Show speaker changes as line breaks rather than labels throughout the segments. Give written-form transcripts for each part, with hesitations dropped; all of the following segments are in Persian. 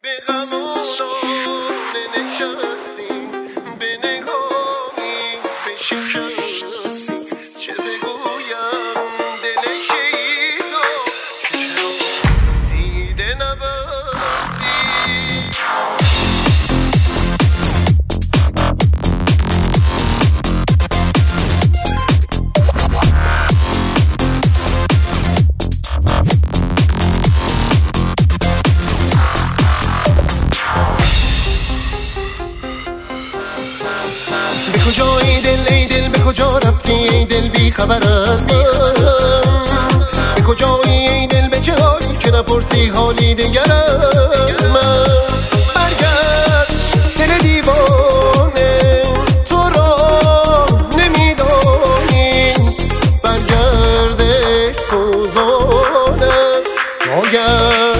به کجایی دل ای دل، به کجا رفتی ای دل بی خبر از من؟ به کجایی ای دل، به چه حالی که نپرسی حالی دگر از من؟ برگرد دل دیوانه، تو را نمیدانی، برگرد سوزان است وای از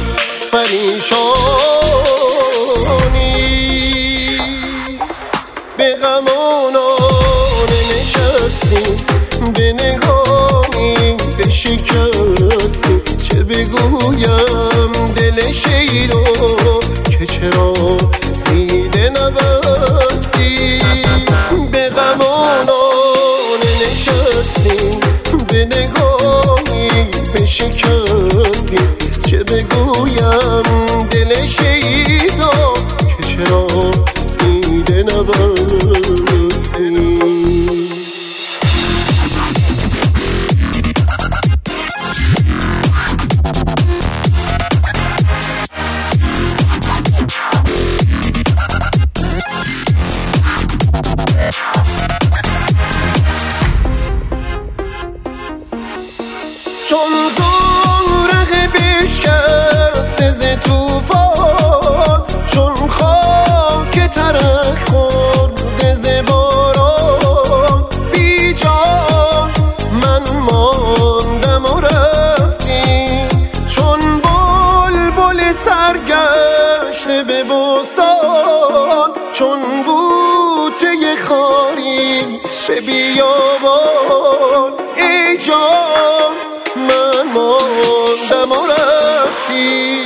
پریشانی. به غمانان نشستی، به نگاهی به شکستی، چه بگویم دل شیدو که چرا دیده نبستی؟ به غمانان نشستی، به نگاهی به شکستی، چه بگویم دل شیدو که چرا دیده نبستی؟ چون زورق بشکسته ز توفان، چون خاک ترک خورده ز باران، بی جان من ماندم و رفتی، چون بلبل سرگشته به بستان، چون بوته خاری به بیابان، ای جان من ماندم و رفتی.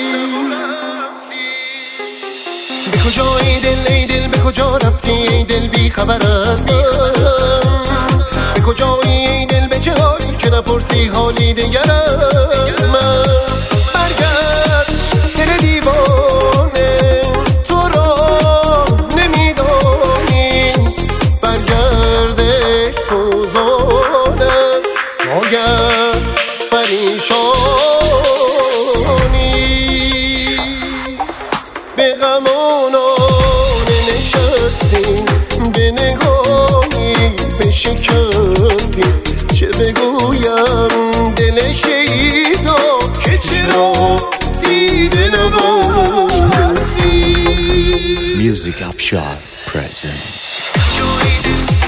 به کجایی دل ای دل، به کجا رفتی ای دل بی خبر از من؟ به کجایی ای دل، به چه حالی که نپرسی حالی دگر از من؟ برگرد دل دیوانه، تو را نمیدانی، برگرد سوزان است وای از پریشانی. به غمانان نشستی، به نگاهی به شکستی، چه بگویم دل شیدا که چرا دیده نبستی؟
Music Afshar presents